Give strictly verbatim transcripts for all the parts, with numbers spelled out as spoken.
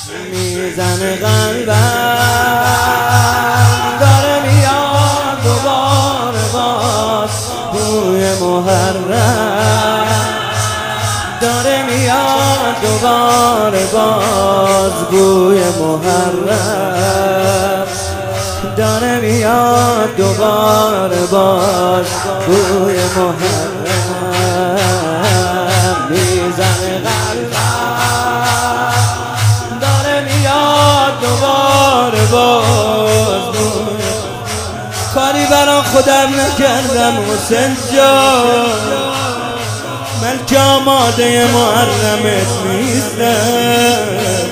میزنه قلبم، داره میاد دوباره باز بوی محرم، داره میاد دوباره باز بوی محرم، داره میاد دوباره باز بوی محرم. میزنه قلبم، داره میاد دوباره باز بوی. کاری برا خودم نکردم حسین جان، من که آماده محرمت نیستم.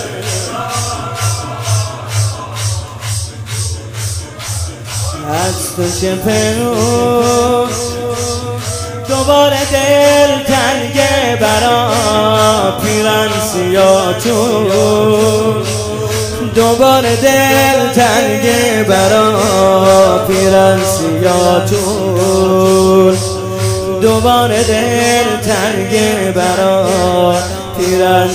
از تو چه پنهون دوباره دل تنگه برا پیرن سیاتون، دوباره دل تنگه برا پیرن سیاتون، دوباره دل تنگه برا پیرن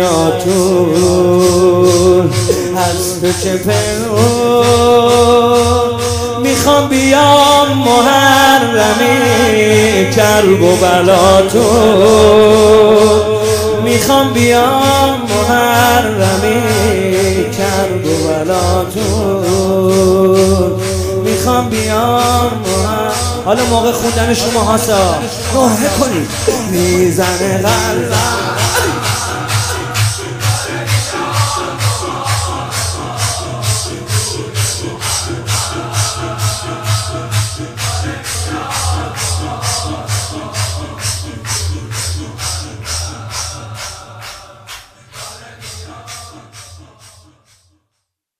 سیاتون. از تو چه پنهون میخوام بیام محرمی کرب و بلاتون، میخوام بیام محرمی کرب و بلاتون، میخوام بیام محرم. حالا موقع خوندن شما هاستا نوحه کنید. میزنه قلبم،